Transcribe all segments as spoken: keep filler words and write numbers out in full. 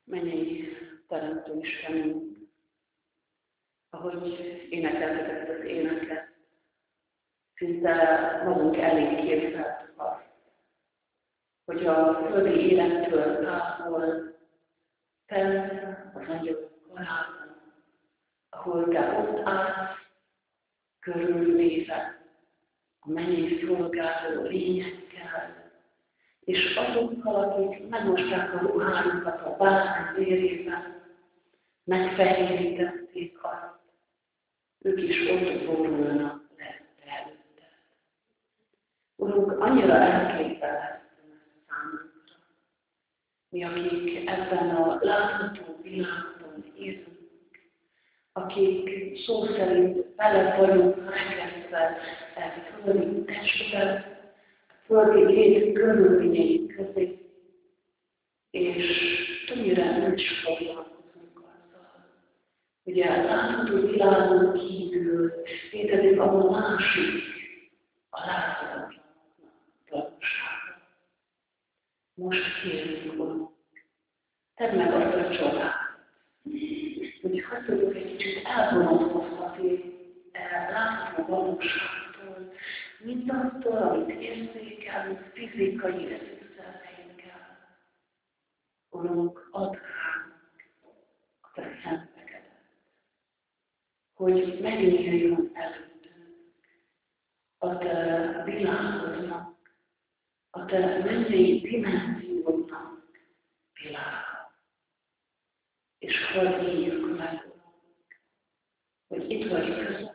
Mennyei Teremtő Istenünk, ahogy énekeltetek az éneket, szinte magunk elé képzeltük azt, hogy a földi élettől távol, fenn az angyalok korában, ahol te ott állsz, körülnézel a mennyei szolgáló lényekkel, és azokkal, akik megmosták a ruhájukat a bárány vérében, megfehérítették azt, ők is ott borulnak le előtte. Urunk, annyira elképzelhetetlen ez számunkra. Mi, akik ebben a látható világban élünk, akik szó szerint bele vagyunk rekesztve e földi testben, földi lét körülményei közé, és többnyire nem is foglalkozunk azzal. Ugye látható világon kívül létezik a másik, a láthatatlannak valósága. Most kérjük, Urunk, tedd meg azt a csodát, hogy ha tudjuk egy kicsit elvonatkoztatni látható valóságtól, mindattól, amit érzékelünk fizikai eszűszereinkkel. Urunk, add ránk a te szentegedet, hogy megnyíljon előttünk a te világodnak, a te mennyei dimenziódnak világa. És hadd éljük meg, Urunk, hogy itt vagy közöttünk,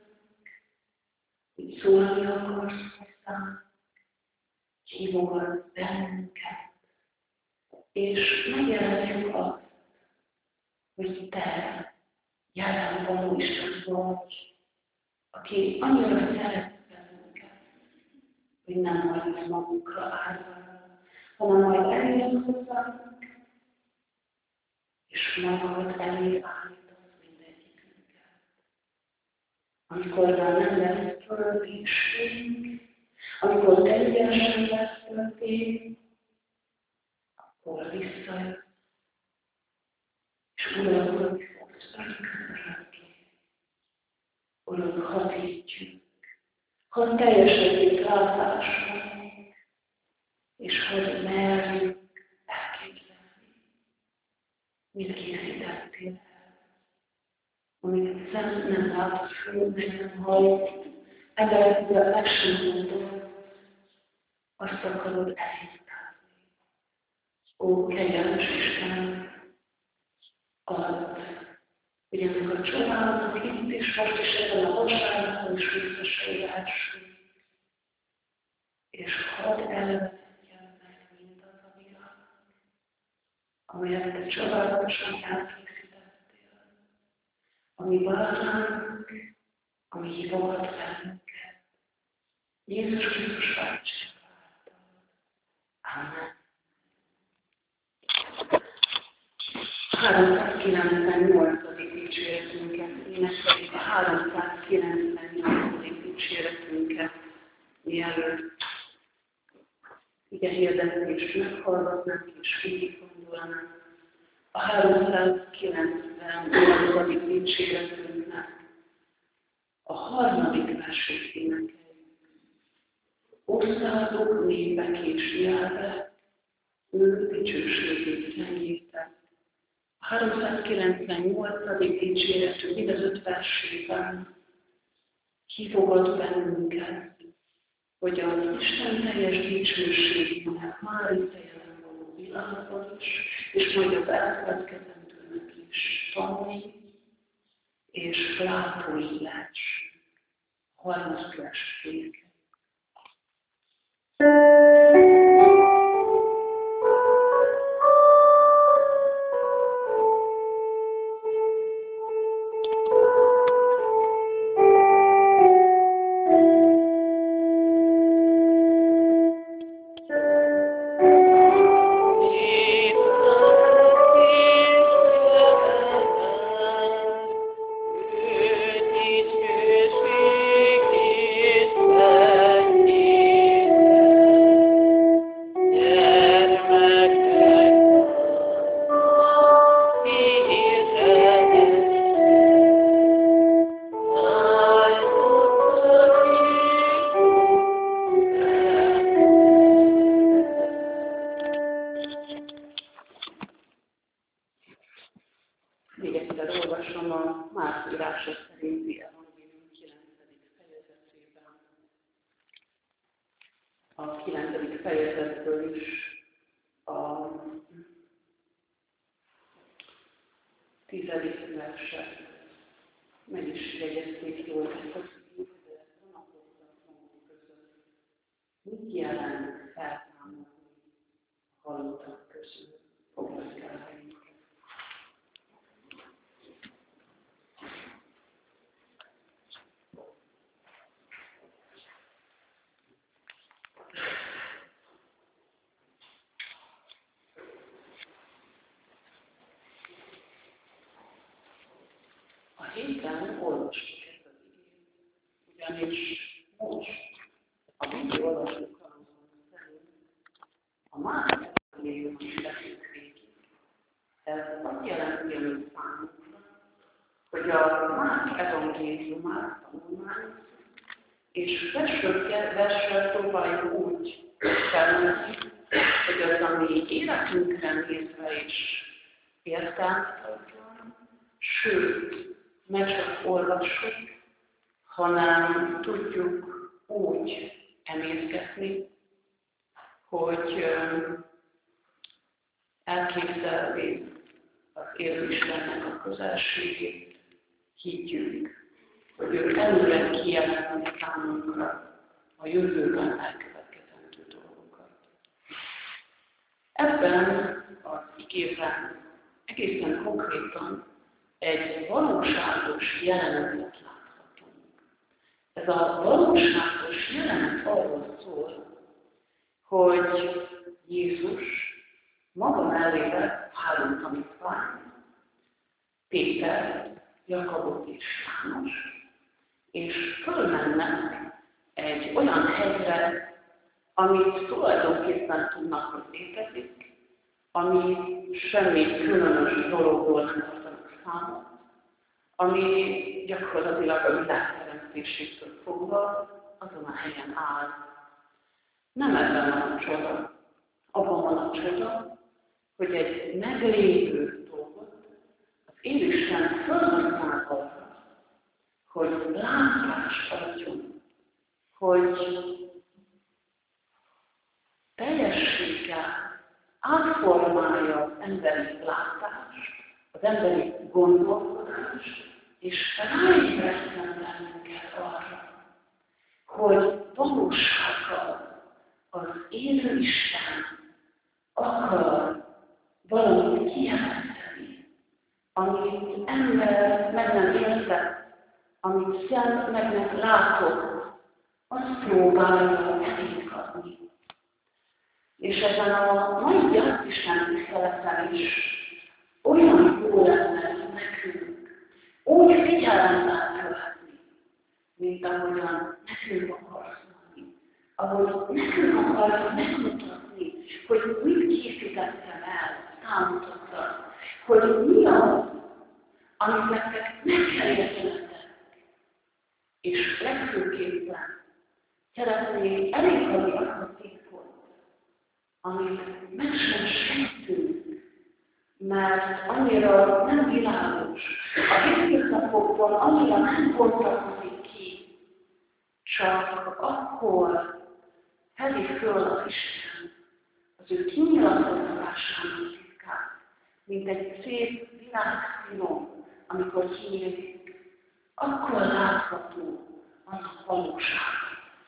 hogy szólni akarsz hozzánk, hívogat bennünket, és megjelentjük azt, hogy te jelen való Isten vagy, aki annyira szeret bennünket, hogy nem hagysz magunkra állva, hanem majd eljön hozzánk, és magad elé állítasz mindegyikünket. Amikor már nem lesz földi ség, amikor teljesen lesz földi, akkor visszajössz, és uralkodni fogsz örökké. Uram, hadd higgyünk, hadd teljesedjék látásunk, és hadd merjünk elképzelni, mit készítettél el, amit szem nem lát, föl nem hallott, emberekből meg sem gondolt, azt akarod elhitetni. Ó, kegyelmes Istenem, add, hogy ennek a csodálatnak itt is, most is ebben a vasárnapon is visszaségelhessünk, és hadd elvezetjen meg mindaz a világ, amelyet te csodálatosan elkészítettél, ami vár ránk, ami hívogat bennünket. Jézus Krisztus váltság által. Amen. háromszázkilencvennyolcadik dicséretünket énekeljük, a háromszázkilencvennyolcadik dicséretünket, mielőtt ige hirdetést meghallgatnánk és végig gondolnánk. A háromszázkilencvennyolcadik dicséretünknek a harmadik versét énekeljük. Országok, népek és nyelvek, ő dicsőségét zengétek. A háromszázkilencvennyolcadik dicséretünk mind az öt versében hívogat bennünket, hogy az Isten teljes dicsőségének már itt a jelen való világban is, és majd az elkövetkezendőnek is tanulni, és látói lehessünk. A harmadik vers vége. Thank you. kilencedik fejezetből is a tizedik verset. Meg is jegyezték jól ezt az időt, de vonakodtak maguk között. Mit jelent feltámadni a halottak közül? Foglaljuk el a helyünket. A héten olvastuk ezt az igét, ugyanis most a Biblia olvasó kalandunk szerint a Márk evangélium is leszünk végig. Ez azt jelenti, amit számunkra, hogy a Márk evangéliumát tanulmányozzuk, és versről próbáljuk úgy felmenni, hogy az, ami életünkre nézve is értelmetlen, sőt, ne csak olvassuk, hanem tudjuk úgy emészgetni, hogy elképzelni az élő Istennek a közelségét, higgyük, hogy ő előre kijelenteni számunkra a jövőben elkövetkezendő dolgokat. Ebben az igében egészen konkrétan egy valóságos jelenetet láthatunk. Ez a valóságos jelenet arról szól, hogy Jézus maga mellé vett három tanítványt, Péter, Jakabot és János, és fölmennek egy olyan helyre, amit tulajdonképpen tudnak, hogy létezik, ami semmi különös dologról nem tartanak számot, ami gyakorlatilag a világteremtésétől fogva azon a helyen áll. Nem ebben van a csoda. Abban van a csoda, hogy egy meglévő dolgot az Élisten felhasznál arra, hogy látást adjon, hogy teljességgel átformálja az emberi látást, az emberi gondolkodást, és ráébresztjen bennünket arra, hogy valósággal az élő Isten akar valamit kijelenteni, amit ember meg nem értett, amit szent meg nem látott, azt próbálja elindítani. És ezen a mai gyászisten tiszteleten is olyan jó lenne nekünk úgy figyelemmel követni, mint ahogyan nekünk akarsz mondani, ahogy nekünk akarsz megmutatni, hogy mit készítettem el számotokra, hogy mi az, amit nektek meg kell értenetek. És legfőképpen szeretnék eléghagyni azt a titkot, amit meg sem sejtünk, mert annyira nem világos, a hétköznapokban annyira nem bontakozik ki, csak akkor fedi föl az Isten az ő kinyilatkozásának titkát, mint egy szép világszínom, amikor kinyílik, akkor látható annak valósága.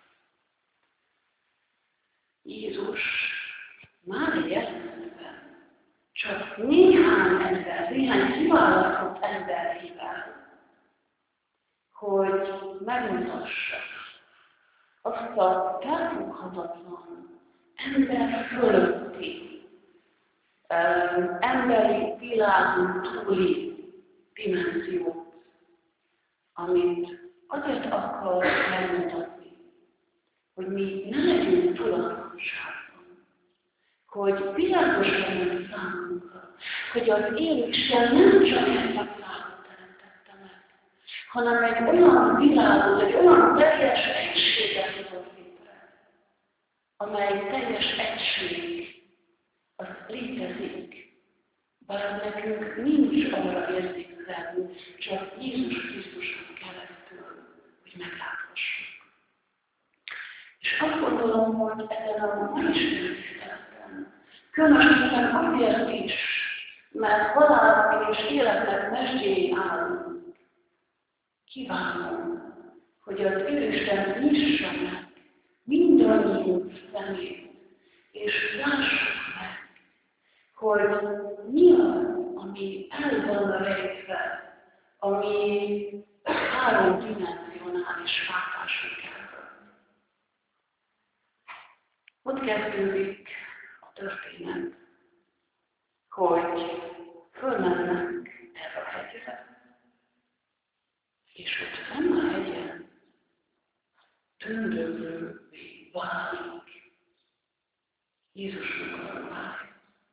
Jézus már egy jelenetben csak néhány ember, néhány kiválasztott emberével, hogy megmutassa azt a felfoghatatlan ember fölötti, um, emberi világon túli dimenziót, amit azért akar megmutatni, hogy mi ne legyünk tudatlanságban, hogy világos legyen számunkra, hogy az élő Isten nem csak ezt a világot teremtette meg, hanem egy olyan világot, egy olyan teljes egységet hozott létre, amely teljes egység, az létezik, bár nekünk nincs arra érzékelni, csak Jézus Krisztuson keresztül, hogy megláthassuk. És És azt gondolom, hogy ezen a mai tiszteleten, különösen azért is, mert halálnak és életnek mesdjén állunk, kívánom, hogy az Úristen nyissa meg mindannyiunk szemét, és lássuk meg, hogy mi az, ami el van rejtve, ami háromdimensionális látásra kell. Ott kezdődik a történet, hogy fölmennek erre a hegyre, és ott fenn a hegyen tündöklővé válik Jézusnak a ruhája.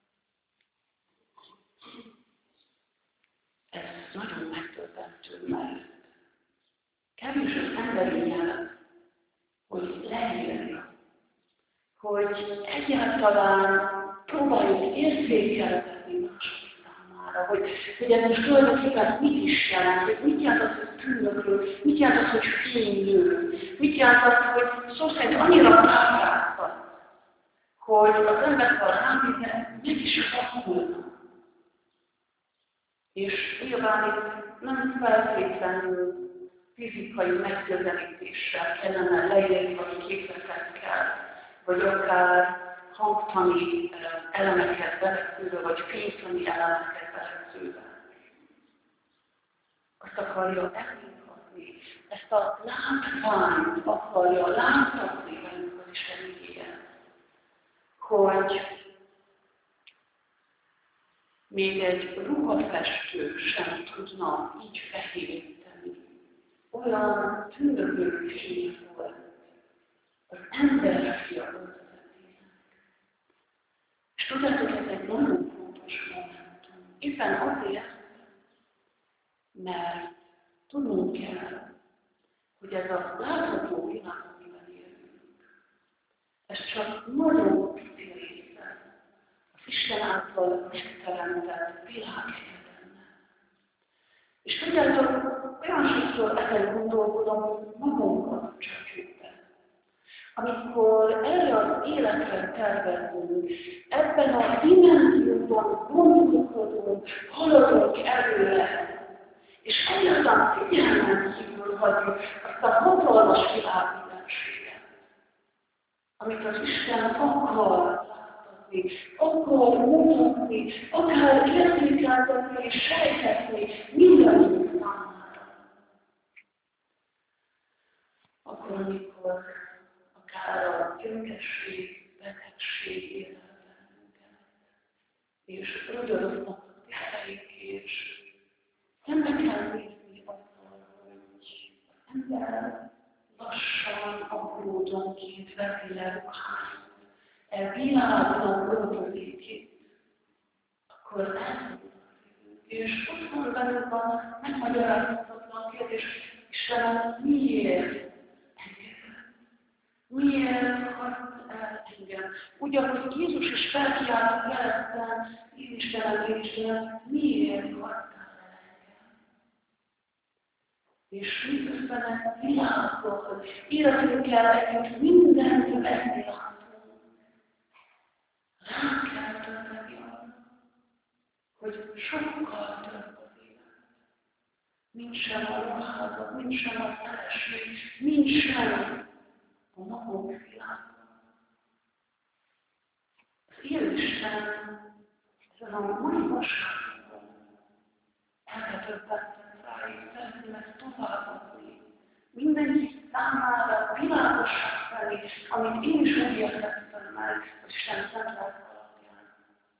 Ez nagyon megtöltendő, mert kevés az emberi nyelv, hogy leírja, hogy egyáltalán próbáljuk érzékeltetni mások számára, hogy, hogy ez most tulajdonképpen mit is jelent, hogy mit jelent az, hogy tűnökről, mit jelent az, hogy fénylő, mit jelent az, hogy szó szerint annyira tápláltat, hogy az emberek a rámítve meg is vakulnak. És nyilván itt nem feltétlenül fizikai megközelítéssel kellene leírni, vagy képletekkel, vagy akár hangtani elemeket beletszőve, vagy fénytani elemeket beletszőve. Azt akarja elindhatni, ezt a látványt akarja láthatni velünk az Isten igéje, hogy még egy ruhafestő sem tudna így fehéríteni. Olyan tündöklő fény volt az emberfia öltözetének. És tudjátok, ez egy nagyon fontos momentum. Éppen azért, mert tudnunk kell, hogy ez a látható világ, amiben élünk, ez csak nagyon pici része az Isten által megteremtett világegyetemnek. És tudjátok, olyan sokszor ezen gondolkodom, hogy magunkat csapjuk be. Amikor erre az életre tervezünk, ebben a dimenzióban gondolkodunk, haladunk előre, és egyáltalán figyelmen kívül hagyjuk azt a hatalmas világmilenséget, amit az Isten akar látni, akar mutatni, akar értékeltetni és sejtetni mindannyiunk számára. Akkor, amikor akár a gyöngesség, betegség érel bennünket, és rögölöznek a tiszteik, és szembe kell nézni azzal, hogy az ember lassan, apródonként veszi le ruháit, e világnak öltözékét, akkor elfoglalkozunk. És ott van bennünk a megmagyarázhatatlan kérdés, Istenem, miért? Miért hagysz el engem? Ugyanúgy Jézus is felkiáltott velem, én Istenem, én Istenem, miért hagytál el engem? És miközben ez világos, életünkkel együtt mindent venni látunk. Rá kell tölteni arra, hogy sokkal több az élet. Mint sem a ruházat, mint sem a feleség, mint sem a magunk világban. Az élőisten ezen a mai vasárnapon eltöbbettem rá, és szeretném ezt továbbadni. Mindenki számára világosság felé, amit én is úgy értettem meg az Isten szent lelke alapján.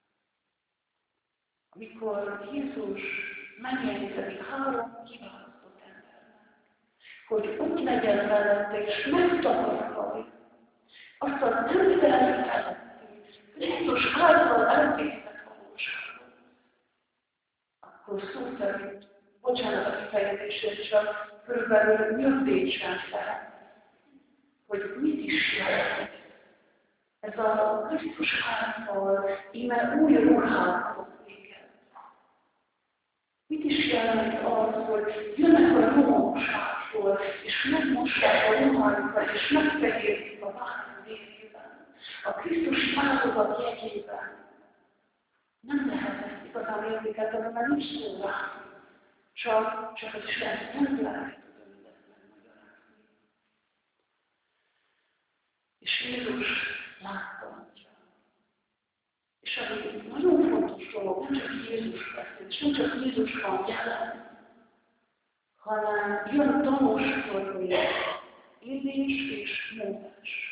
Amikor Jézus megjelenik három kiválasztott embernek, hogy ott legyen mellette, és megtapasztalja azt az emberi előtti, Krisztus által elvégzett valóságot, akkor szó szerint, bocsánat a kifejezését, csak körülbelül nyugdíj sem lehet, hogy mit is jelent ez a Krisztus által íme új ruhákat véget. Mit is jelent az, hogy jönnek a romokság, mástól, és megmossák a ruhájukat, és megfehérzik a vállal vérében, a Krisztus áldozat jegyében. Nem lehet ezt igazán érzékeltetni, mert nincs szó rá. Csak, csak az Isten nem lehet tudni mindezt megmagyarázni. És Jézus látta. És ami nagyon fontos dolog, nem csak Jézus beszél, és nem csak Jézus van jelen, hanem jön tanúskodni Illés és Mózes.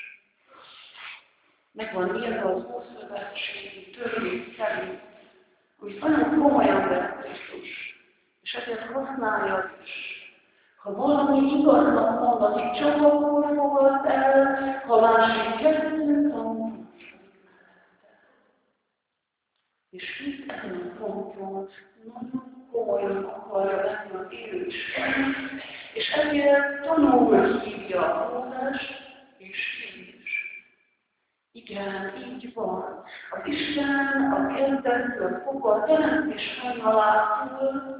Megvan írva az Ószövetségi törvény szerint, hogy nagyon komolyan vett Krisztus, és ezért használja is. Ha valami igaznak mondatik, csak akkor fogad el, ha másik kettő tanulmányosodik mellette. És itt ezen a ponton nagyon komolyan akarja venni az élő Isten, és ezért tanulni hívja Mózes és Illés. Igen, így van. Az Isten a kezdettől fogva a teremtés hajnalától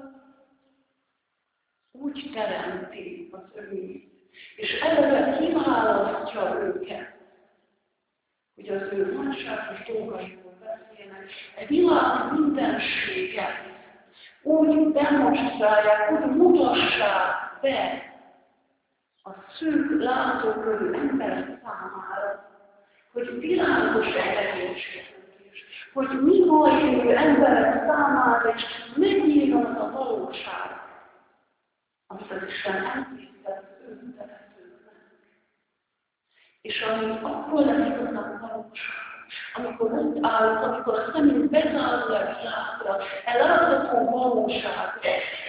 úgy teremti az övéit, és eleve kiválasztja őket, hogy az ő nagyságos dolgaiból beszélnek, egy világ mindenséget úgy demonstrálják, úgy mutassák be a szűk látókörű emberek számára, hogy világos a legénységünk, hogy mi hajlő emberek számára is megnyíljon az a valóság, amit az Isten elkészített az ő szeretőknek. És ami akkor lesz igazán valóság, amikor ott állunk, amikor a szemünk bezárul a világra, elátható valóságra,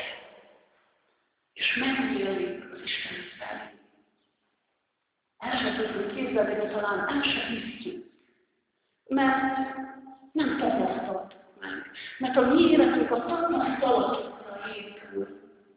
és megnyílik az Isten felé. El sem tudjuk képzelni, de talán el sem hisztjük. Mert nem tapasztaltuk meg. Mert a mi életünk a tapasztalatokra épül.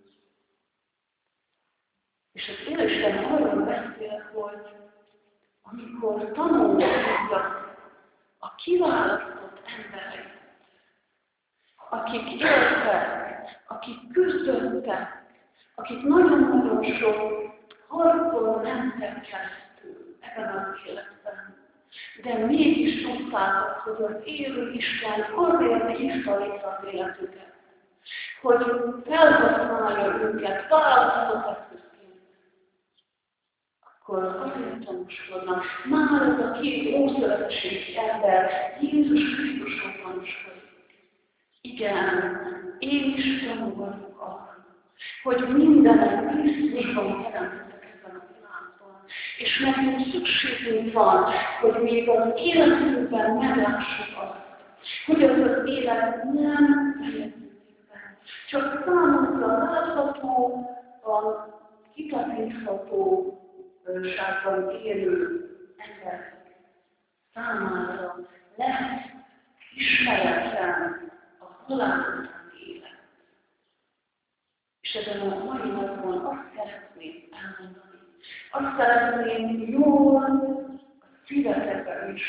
És az Élisten arról beszél, hogy amikor tanulmányozza a kiválasztott embereit, akik éltek, akik küzdöttek, akik nagyon-nagyon sok harcon mentek keresztül ebben az életben, de mégis tudták, hogy az élő Isten azért hívta létre az életüket, hogy felhasználja őket, választott eszközként, akkor azért tanúskodnak. Már ez a két ószövetségi ember Jézus Krisztuson tanúskodik. Igen, én is tanú vagyok arra, hogy mindenek Krisztusban teremtettek ebben a világban, és nekünk szükségünk van, hogy még az életünkben meglássuk azt, hogy az az élet nem fejeződik be. Csak számunkra látható, a kitapintható ságban élő ember számára lesz ismeretlen a halál utáni élet. És ezen a mai napon azt szeretném elmondani, azt szeretném jól a szívetekben is,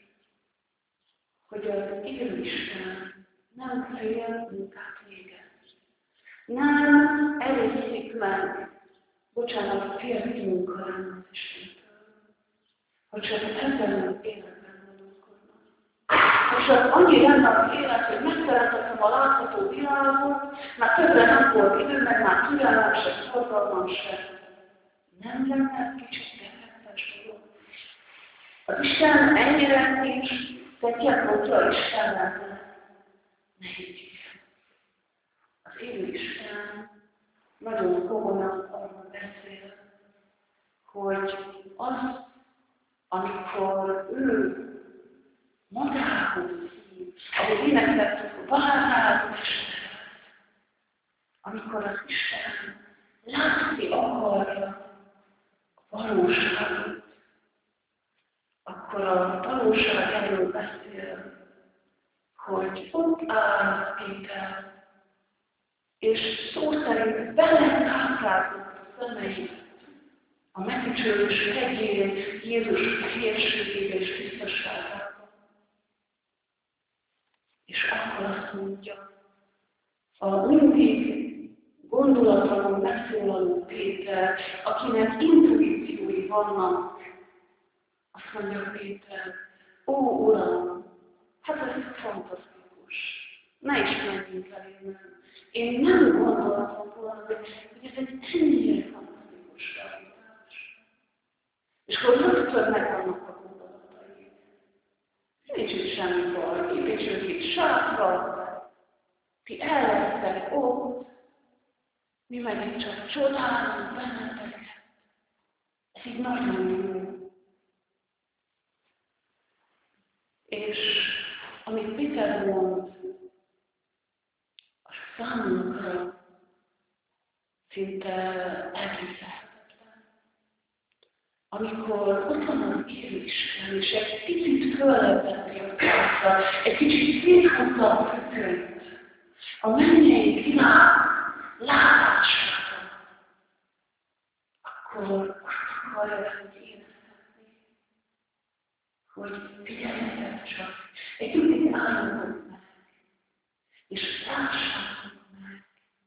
hogy az élő Isten nem fél munkát végez. Nem elészik meg, bocsánat, félti munka lenne az Istentől, hogy csak ebben az életben gondolkodnak. És csak annyi lenne az élet, hogy megszerettem a látható világot, már többre nem volt idő, meg már türelem se, szorgalmam se. Nem lenne kicsit defektes dolog. Az Isten ennyire nincs, de kiadottra Isten lenne. Ne higgyük. Az élő Isten nagyon komolyan arról beszél, hogy az, amikor ő magához hív, ahogy énekeltük, várához Isten, amikor az Isten látni akarja a valóságot, akkor a valóság erről beszél, hogy ott áll Péter, és szó szerint belekáprázott a szemeit a megdicsőlés hegyén, Jézus hírségébe és biztosságába. És akkor azt mondja, a mindig gondolatlanul megszólaló Péter, akinek intuíciói vannak, azt mondja Péter, ó Uram, hát ez fantasztikus, ne is menjünk el innen. Én nem gondoltam volna, hogy ez egy ennyire fantasztikus realitás. És akkor rögtön megvannak a gondolatai. Nincs itt semmi baj, építsünk itt sátrat, ti el lettek ott, mi meg itt csak csodálunk benneteket. Ez így nagyon jó. És amit Péter mond, a számunkra szinte elképzelhetetlen. Amikor ott van az élő Isten, és egy picit föllebbenti a szára, egy kicsit széthúzza a függönyt, a mennyei világ látására, akkor azt akarja, hogy érezhetni, hogy figyeljetek csak, egy kicsit álljunk meg, és lássátok meg.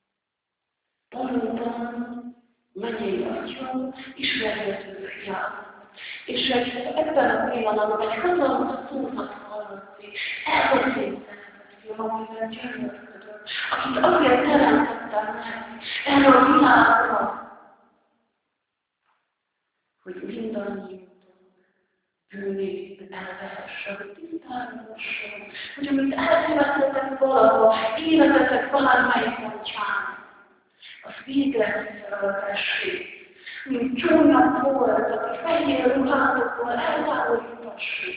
Valóban mennyei Atya, ismerhető fiam. És ebben a pillanatban egy hatalmas szózat hallatszik, elbeszéltek, fiam, amivel gyönyörködöm, akit azért teremtettem meg erre a világra, hogy mindannyiunknak bűnét elvehesse, hogy tisztálmasson, hogy amit elkövettetek valahol, életetek valamelyik pontyán, az végre visszaöltessék, mint csónak volt, aki fehér ruhátokból eltávolítassék.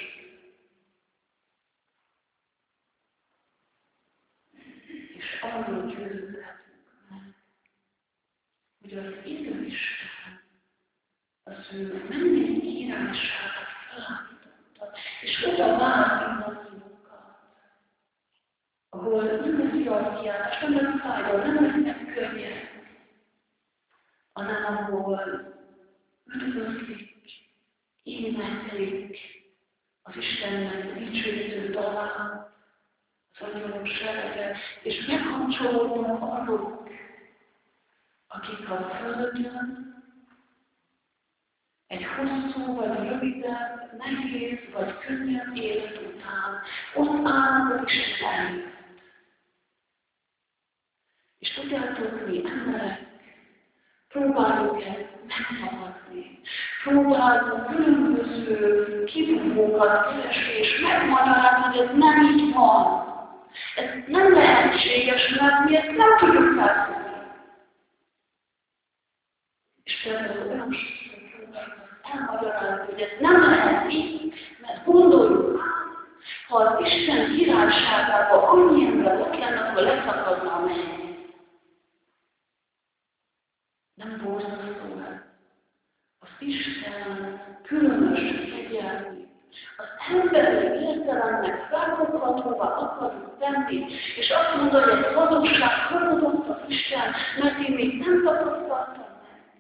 És arról győződhetünk meg, hogy az élő Isten az ő mennyei királyságot felállította, és oda vár mindannyiunkat, ahol nem lesz jajkiáltás, nem lesz fájdalom, nem lesz könnyed, hanem ahol üdvözlik, éneklik az Istennek dicsőítő dalát, az angyalok serege, és megkapcsolódnak azok, akik a Földön egy hosszú vagy rövidebb, nehéz vagy könnyebb élet után ott állnak az Isten előtt. És tudjátok, mi emberek próbáljuk ezt megszabadni, próbáljuk különböző kibúvókat keresni, és megmagyarázni, hogy ez nem így van. Ez nem lehetséges, mert mi ezt nem tudjuk felfogni. És például olyan sokszor próbáljuk elmagyarázni, hogy ez nem lehet így, mert gondoljuk át, ha az Isten királyságában annyi ember ott lenne, akkor leszakadna a menny. Nem borzasztó ez. Az Isten különös kegyelmét, az emberi értelemnek felfoghatóvá akarjuk tenni, és azt mondja, hogy egy valóság fölhozott az Isten, mert én még nem tapasztaltam meg.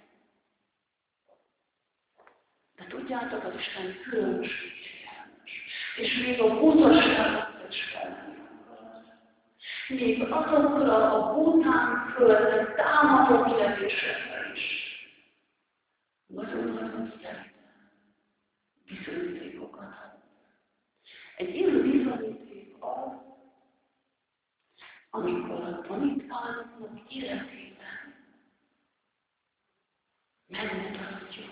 De tudjátok, az Isten különös kegyelmes, és még a butaságot is felmenni akar. Még azokra a bután földre támadott levésekre is. Nagyon-nagyon szeretem bizonyítékokat. Egy élő bizonyíték az, amikor a tanítványoknak életében megmutatja,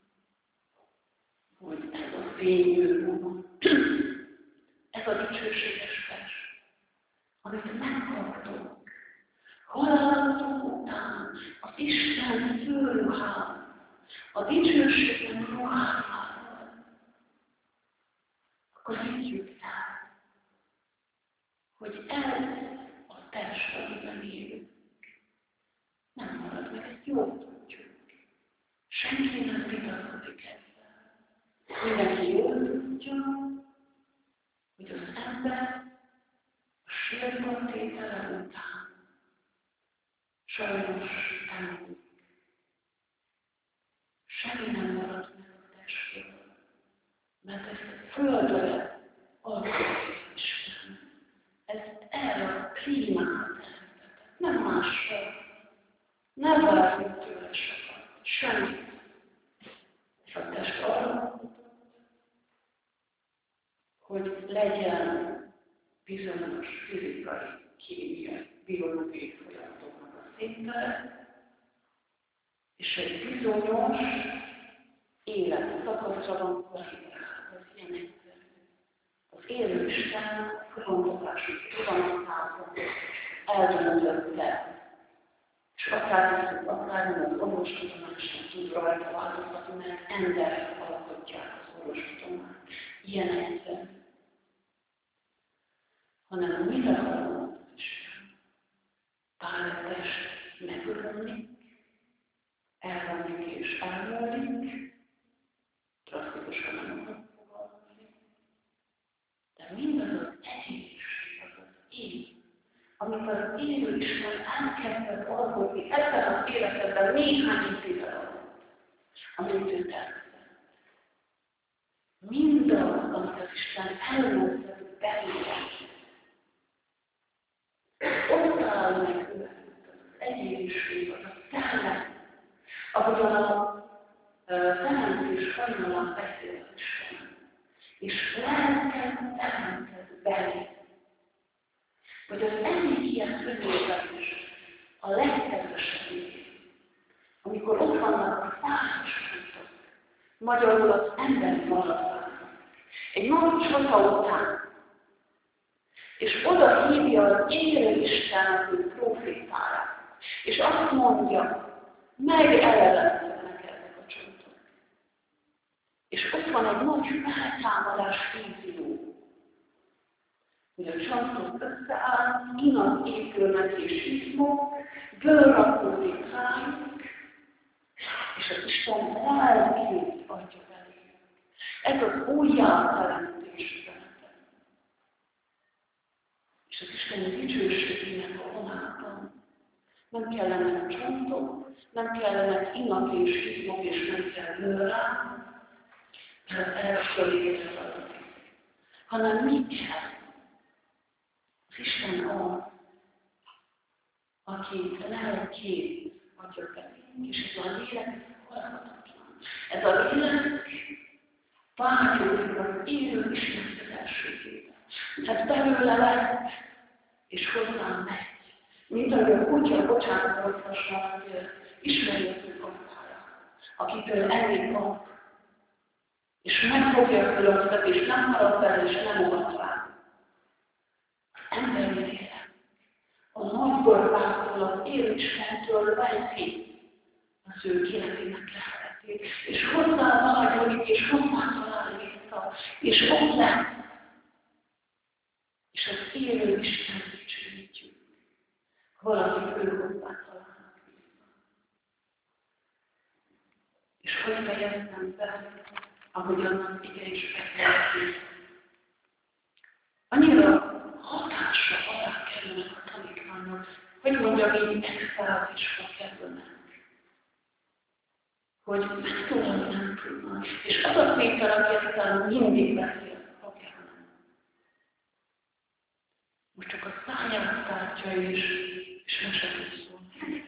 hogy ez a fényű vonat, ez a dicsőséges vers, amit megkaptunk, halálatok után az Isten főruhában, a dicsőségben ruházával, akkor higgyük el, hogy ez a test, amiben élünk, nem marad meg, ezt jól tudjuk. Senki nem vitatkozik ezzel. Mindenki jól tudja, hogy az ember a sírban tétele után sajnos elmúlik. Semmi nem marad meg a testről, mert ezt földre alkotott Isten. Ez erre a klímára teremtett, nem másra. hogy legyen bizonyos fizikai, kémiai, biológiai folyamatoknak a színtere, és egy bizonyos életszakaszra van korrigálva. Ez ilyen egyszerű. Az élő Isten fogalmazási tudamatában eldöntötte, és akár hiszük, akár nem az orvostudomány sem tud rajta változtatni, mert emberek alkotják az orvostudományt. Ilyen egyszerű. Hanem mire hallott az Isten? Páltest megölni, elvenni és elmúlik, drasztikusan nem akar fogalmazni, de mindaz az egyéniség, az az én, amit az élő Isten elkezdett alkotni ebben az életedben néhány évvel alatt, amit ő tervezett. Mindaz, amit az Isten elmondott belőle, ott áll meg ő, az egyéniség, az a szellem, ahogyan a teremtés hajnalán beszél az Isten, és lelken teremtett belé. Vagy az egyik ilyen könyvében is a legkedvesebb év, amikor ott vannak a szálláspontok, magyarul az emberi maradvány, egy nagy csata után, és oda hívja az élő Isten az ő prófétáját, és azt mondja, megelevenednek ezek a csontok. És ott van egy nagy feltámadás vízió, hogy a csontok összeáll, innen épülnek és izmok, bőr rakódik rájuk, és az Isten lelkét adja belőlük. Ez az újjáteremtés üzenete. És az Isten dicsőségének a vonában nem kellenek csontok, nem kellenek innen és izmok, és nem kell bőr rá, mert elfölé hanem mi kell? Az Isten az, aki lelkét adja belünk, és ez a lélek halhatatlan. Ez a lélek vágyódik az élő Isten közelségébe. Ez belőle lett, és hozzám megy. Mint ahogy a kutya bocsánatot hasonló, hogy ismeri az ő gazdáját, akitől elég kap, és megfogja a fölöttet, és nem halad bele, és nem ugat rá. Az emberi lélek a nagy borbától, az élő Istentől veszi az ő életének lehetét, és hozzá vágyodik, és hozzá talál vissza, és ott lesz. És az élő Istent dicsőítjük. Valaki ő hozzá találnak vissza. És hogy fejeztem be, ahogyan az ige is befejezik. Annyira hatásra alá kerülnek a tanítványok, hogy mondjam, így extázisra kerülnek. Hogy megszólalni nem tudnak. És az a Péter, aki ezzel mindig beszél, apján. Most csak a száját tártja és, és mesetet szól.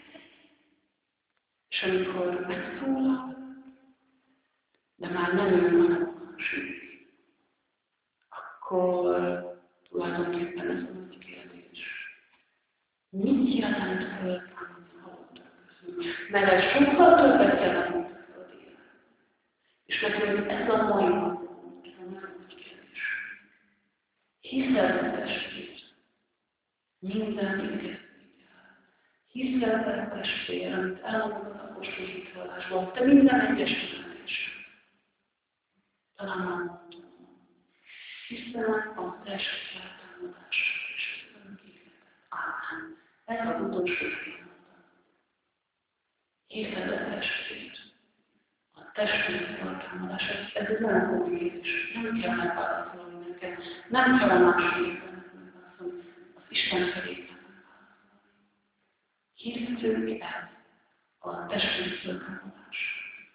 És amikor megszólal, de már nem ő, hanem a másik, akkor tulajdonképpen ez a nagy kérdés. Mit jelent föltámadni a halottak közül? Mert ez sokkal többet jelent, mint a földi élet. És nekünk ez a mai napon, ez a nagyon nagy kérdés. Hiszel a testvét minden intézménnyel. Hiszel a testvér, amit elmondod a apostoli vallásban, te minden egyes jelentésen. Talán már mondtam. Hiszen a test feltámadása és az önkéletet. Ámen. Ez az utolsó pillanata. Hiszed a testét. A testét feltámadása. Ez egy nagyon konkrétus. Nem kell megválaszolni nekem. Nem kell a másodiknak megválaszolni. Az Isten felé kell megválaszolni. Hisztünk el a testét feltámadása.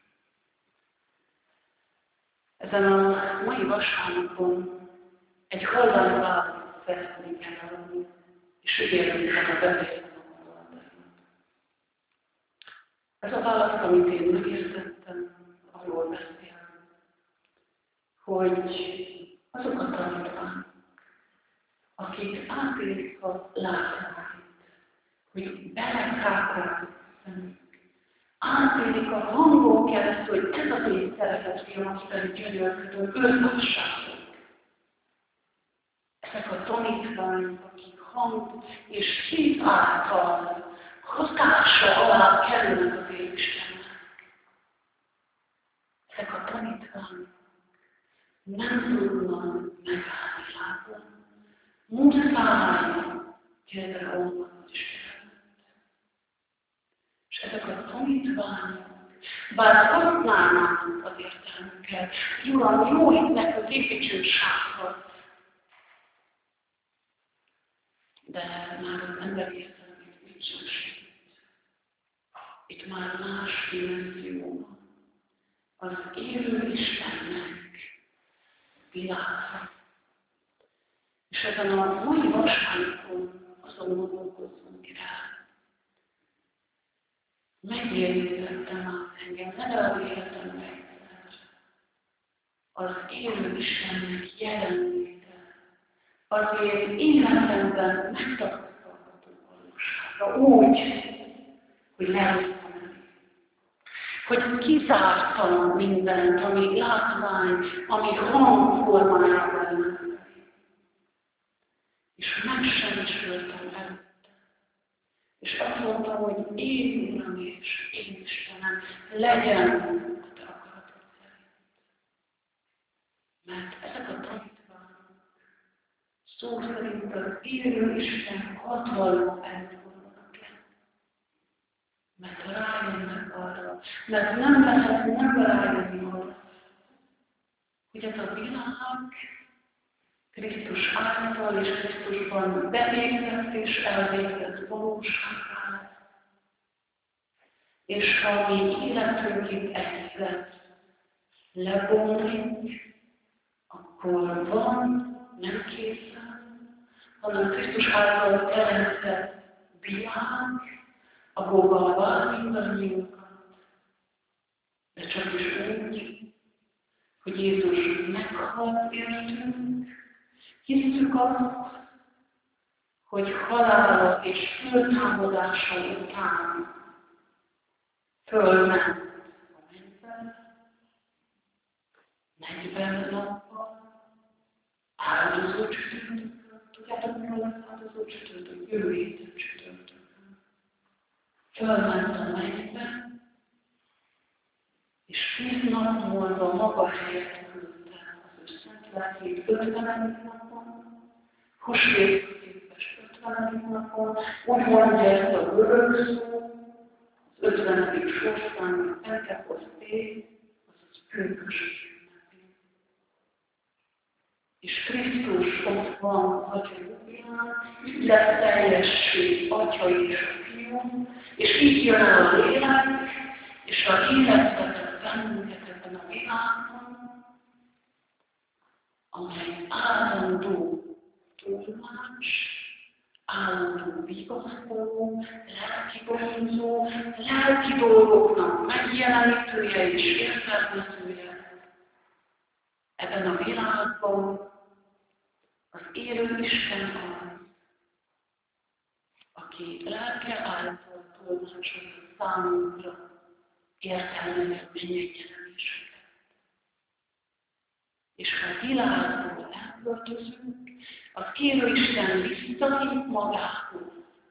Ezen a mai vasárnapon egy hallani választ szeretnék eladni, és ígértem a beszélni a gondolataimat. Ez a válasz, amit én megértettem, arról beszél, hogy azok a tanítványok, akik átélik a látványt, hogy belekákolnak a szemük, átélik a hangon keresztül, hogy ez az én szeretett fiam, akit gyönyörködöm, őrlássátok. Ezek a tanítványok, akik hang és hit által hatása alá kerülnek az én Istennek. Ezek a tanítványok nem tudnak megállni lábon. Muszáj gyere onnan az Istenet. És ezek a tanítványok, bár használnák az értelmüket, Uram, jó hitnek az építsünk sátrat, de már az ember értelmét mit sem segít. Itt már más dimenzió van. Az élő Istennek világra. És ezen a mai vasárnapon azon gondolkozzunk rá. Megérintettem át engem, vele az életembe egyszer. Az élő Istennek jelenléte, az én életemben megtapasztalható valósága úgy, hogy lehettem el. Hogy kizártam mindent, ami látvány, ami hangformájában lenne. És megsemmisültem előtte. És azt mondtam, hogy én Uram és én Istenem, legyen a te akaratod szerint. Mert ezek a tanítványok szó szerint az élő Isten hatalma előtt vonulnak le. Mert rájönnek arra, mert nem lehet nem rájönni arra, hogy ez a világ Krisztus által és Krisztusban bevégzett és elvégzett valóságát. És ha a mi életünk itt egyszer lebomlik, akkor van, nem készen, hanem Krisztus által teremtett világ, ahova vár mindannyiunkat, de csak is úgy, hogy Jézus meghalt értünk, hisszük azt, hogy halála és föltámadása után fölment a mennybe, negyven nappal, áldozó csütörtökön, tudjátok, mikor lesz áldozó csütörtök? Jövő héten csütörtökön. Fölment a mennybe, és tíz nap múlva maga helyett küldte az ő szent lelkét ötvenedik napon, húsvét képes ötvenedik napon, úgy mondja ezt a görög szó, az ötvenedik sorszám, a Pentekoszté, azaz pünkösd ünnepén. És Krisztus ott van az Atya jobbján, így lesz teljesség Atya és a Fiú, és így jön el a lélek, és a életet bennünket ebben a világban, amely állandó tolmács, állandó vigasztaló, lelki gondozó, lelki dolgoknak megjelenítője és értelmezője. Ebben a világban az élő Isten az, aki lelke által tolmácsolja számunkra értelmező mennyei jelenéseket. És ha a világból elköltözünk, az élő Isten visszahív magához,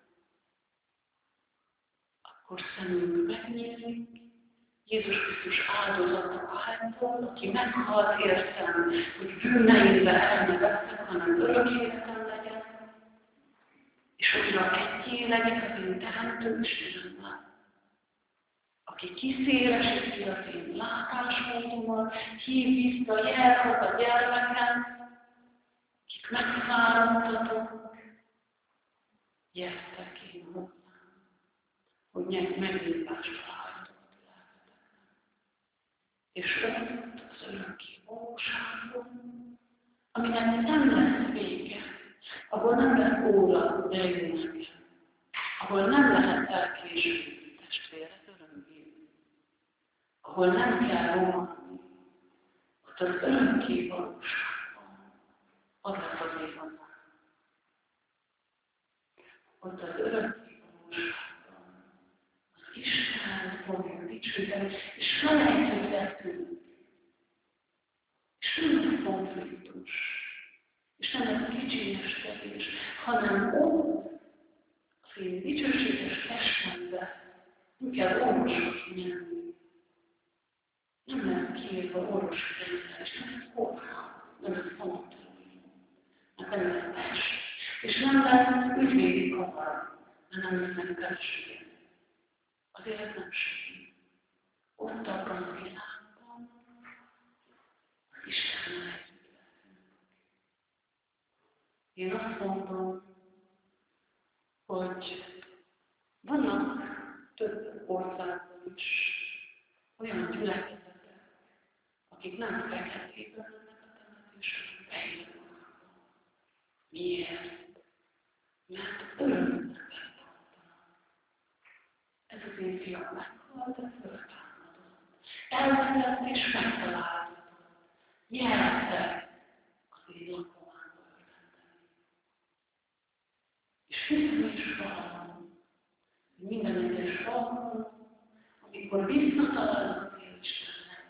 akkor szemünk megnyílik, Jézus Krisztus áldozata által, aki meghalt értem, hogy bűneimbe el ne veszek, hanem örök életem legyen, és újra egyé legyek az én teremtő Istenemmel, aki kiszélesíti az én látásmódomat, hív vissza jelhoz a gyermeket, akik megfáradtatok, gyertek én hozzám, hogy megnyugvást találjatok a lelketeknek. És ott az örökké valóságban, aminek nem lesz vége, ahol nem lesz óra, de jó nekem, ahol nem lehet elkésülni, testvére, örömé, ahol nem kell rohanni, ott az örökké valóságban van. Ott az örökké valóságban az Isten fogja dicsőíteni, és felejtőzetünk. És nem egy konfliktus, és nem egy kicsinyeskedés, hanem ott az én dicsőséges testemben nem kell orvoshoz menni. Nem lehet kiírva orvosrendszer, és nem lesz kórház, nem lesz szanatórium, mert nem lesz test. És nem lesz ügyvédi kamar, mert nem lesznek kerességek. Azért nem segít. Ott abban a világban az Istennel együtt leszünk. Én azt mondom, hogy vannak több országban is olyan gyülekezetek, akik nem feketében mennek a temetésre, fehér vonalban. Miért? Mert örömnek tartanak. Ez az én fiam meghalt, de föltámadott. Elveszett és megtaláltatott. Gyertek az én lakomába örvendeni. És hiszem is valamon, minden egyes alkalom, amikor visszatalálok az Istennek,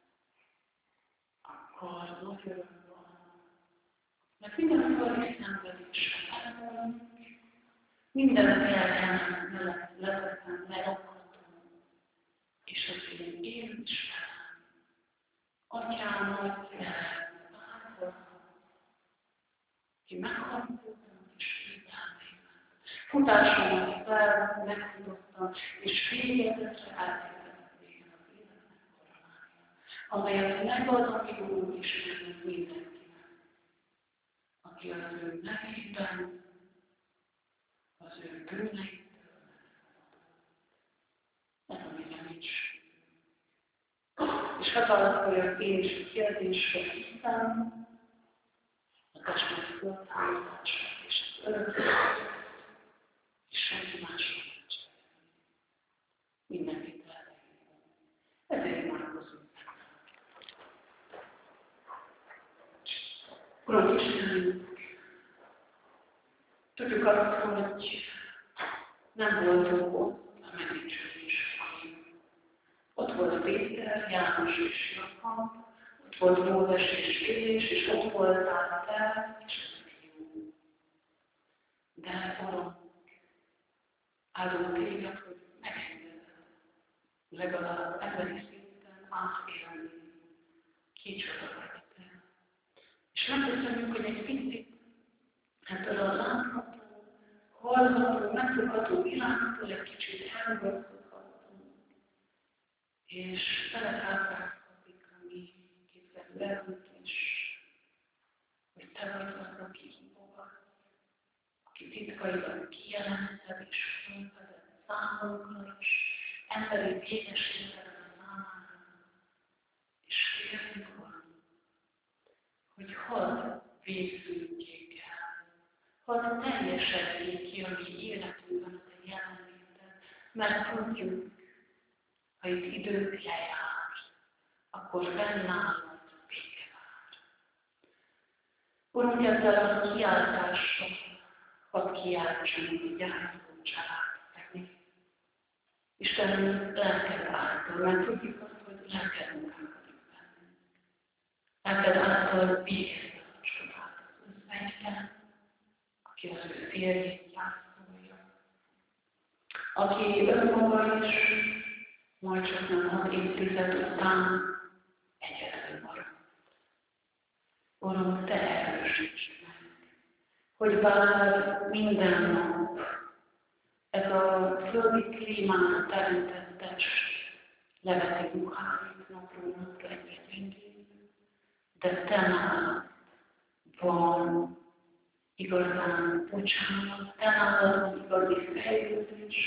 akkor nagy öröm van. Mert minden földi szenvedésem elmúlik, minden terhelem mellett leteszem, lerakhatom, és az én én Istenem, Atyám nagy szeretet, bárhol, ki megharapodtam és védelmében. Futásomat fel, megfutottam, és végezetre eltévedett végén az életnek koronája, amelyet megad a mi Úr Istenünk mindenkinek, aki az ő nevében, az ő bűneitől megszabadult. Ez a mi nincs. És hatalmakoljak én is a kérdésre hiszem, a testet föltámadását és az örökséget, és senki másról nincs. Mindenkit elvegyünk. Ezért imádkozunk. Uram Istenünk, tudjuk azt, hogy nem voltunk ott a megdicsőzésben. Ott volt Péter, János és Jakab, ott volt Mózes és Élés, és ott voltál te és a fiú. De Uram, áldom téged, hogy megengeded legalább emberi szinten átélni, kicsoda vagy te. És megköszönjük, hogy egy picit ebből a látható, hallható, megfogható világtól egy kicsit elgondolkodhatunk, és beletáplálkozik a mi képzelőerőnk is, hogy te vagy az, aki hívogat, aki titkaiban kijelented és fölfedett számunkra is, emberi végességben számára, és kérjük, Uram, hogy hadd vészüljék el, hadd teljesedjék ki a mi életünkben a te jelenléted, mert tudjuk, ha itt idők lejár, akkor fennállod béke vár. Urunk, ezzel a kiáltással hadd kiáltsunk a gyászló családoknak. Istenünk lelked által, mert tudjuk azt, hogy lelked munkálkodik bennünk. Lelked által békét a csodát az özvegyben, aki az ő férjét gyászolja, aki önmaga is majd csak nem hat évtized után egyedül maradt. Uram, te erősítsd meg, hogy bár minden nap ez a földi klímán teremtett test leveti ruháit napról napra egyre gyengébb, de te nálad van igazán bocsánat, te nálad van igazi fejlődés,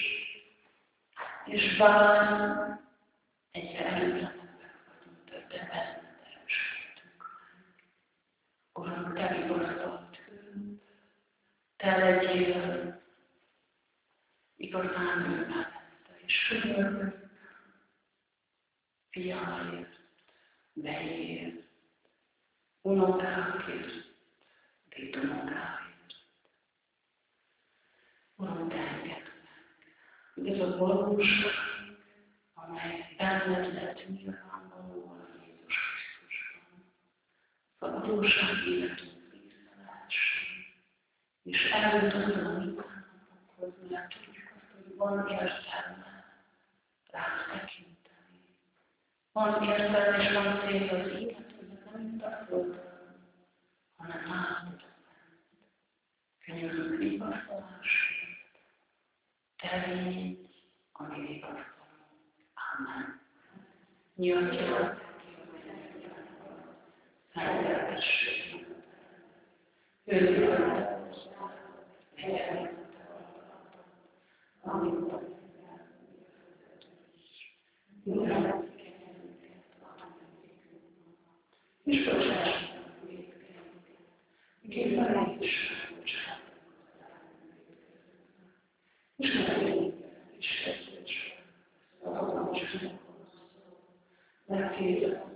és bár egyre erőtlenebbek vagyunk, de te benned erősödtünk meg. Uram, te vigasztalt őt, te legyél igazán ő mellette, és könyörgök fiáért, vejért, unokákért, dédunokákért. ez a valóság, amely benned lett nyilvánvalóan Jézus Krisztusban. A valóság életünk visszalássunk, és eljutunk a mindennapokhoz, mert tudjuk azt, hogy van értelme rád tekinteni. Van értelme és van célja az életednek, nem mint a földön, hanem nálad fent. Könyörgünk vigasztalásért, te légy a mi vigasztalunk. Amen. Nyugodjon szenteltesség. Őzően legyen amit a és bocsáss képen is bocsánat. És megint is kezdődj, szabadon csak mert kézzel